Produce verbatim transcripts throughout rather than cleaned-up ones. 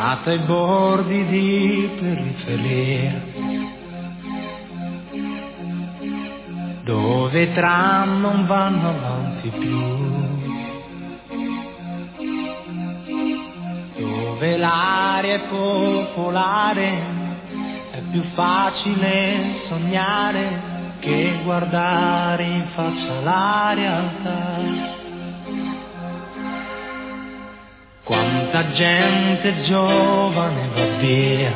nato ai bordi di periferia, dove i tram non vanno avanti più, dove l'aria è popolare, è più facile sognare che guardare in faccia la realtà. Quanta gente giovane va via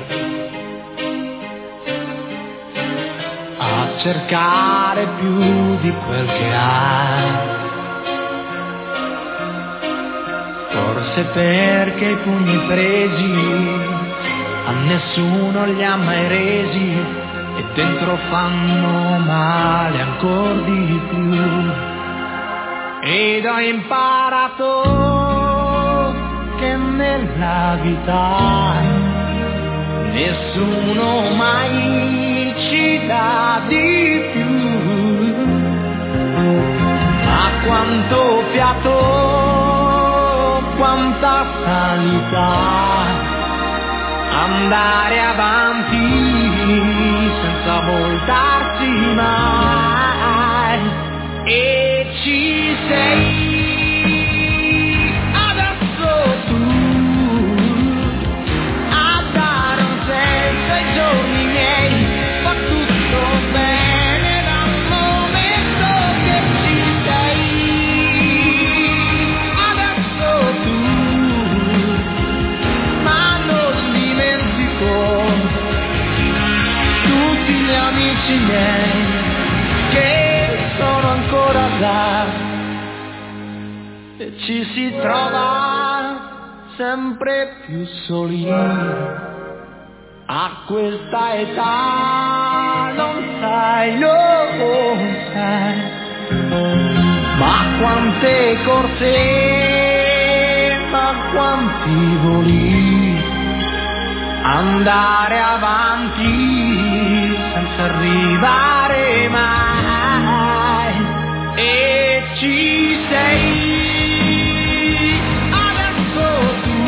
a cercare più di quel che ha, forse perché i pugni presi a nessuno li ha mai resi e dentro fanno male ancor di più. Ed ho imparato che nella vita nessuno mai ci dà di più. Ma quanto fiato, quanta sanità, andare avanti senza voltarsi mai. E ci sei miei che sono ancora là, e ci si trova sempre più soli a questa età, non sai, non sai, ma quante corse, ma quanti voli, andare avanti senza arrivare mai. E ci sei adesso tu,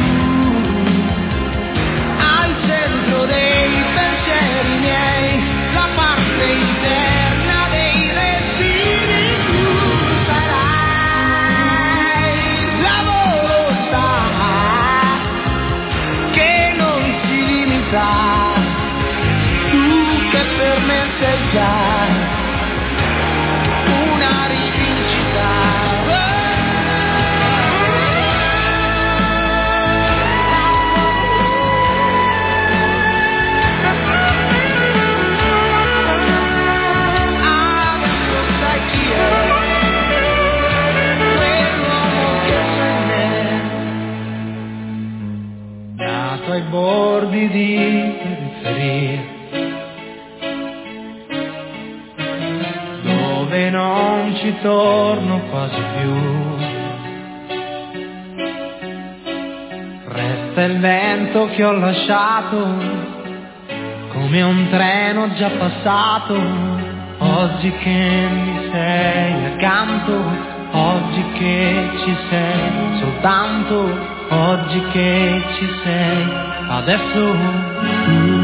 al centro dei pensieri miei, la parte interna dei respiri. Tu sarai la volontà che non si limita, per me sei già una rivincita. Adesso sai chi è quell'uomo che sei me, nato ai bordi di periferia, dove non ci torno quasi più. Resta il vento che ho lasciato, come un treno già passato. Oggi che mi sei accanto, oggi che ci sei soltanto, oggi che ci sei adesso tu.